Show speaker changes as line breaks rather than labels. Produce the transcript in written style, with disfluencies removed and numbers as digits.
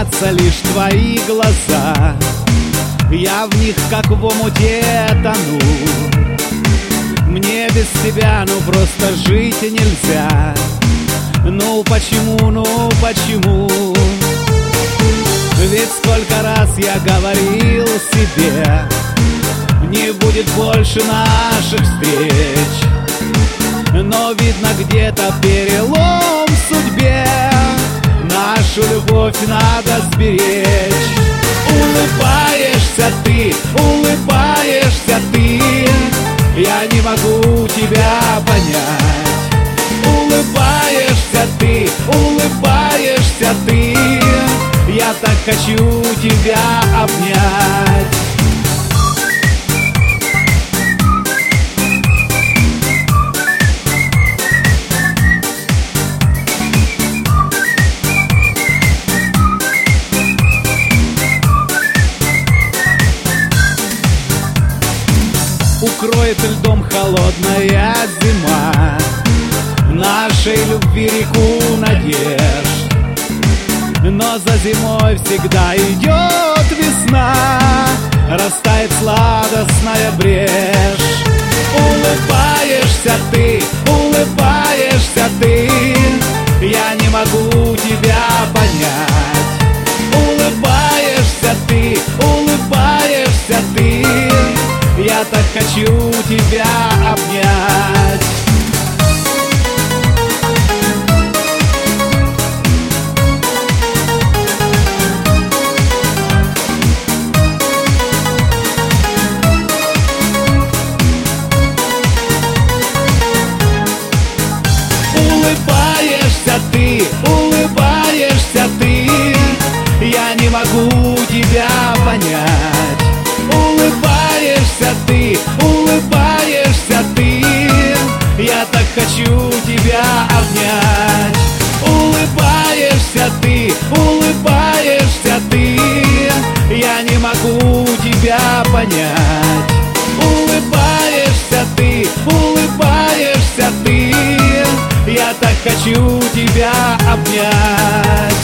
снятся лишь твои глаза. Я в них как в омуте тону. Мне без тебя ну просто жить нельзя. Ну почему, ну почему? Ведь сколько раз я говорил себе, не будет больше наших встреч. Но видно где-то перелом в судьбе, нашу любовь надо сберечь. Улыбаешься ты, я не могу тебя понять. Улыбаешься ты, я так хочу тебя обнять. Укроет льдом холодная зима нашей любви реку надежд. Но за зимой всегда идет весна, растает сладостная брешь. Улыбаешься ты, я не могу тебя понять. Улыбаешься ты, я так хочу тебя обнять. Улыбаешься ты, я не могу тебя понять. Улыбаешься ты, я так хочу тебя обнять. Улыбаешься ты, я не могу тебя понять. Улыбаешься ты, я так хочу тебя обнять.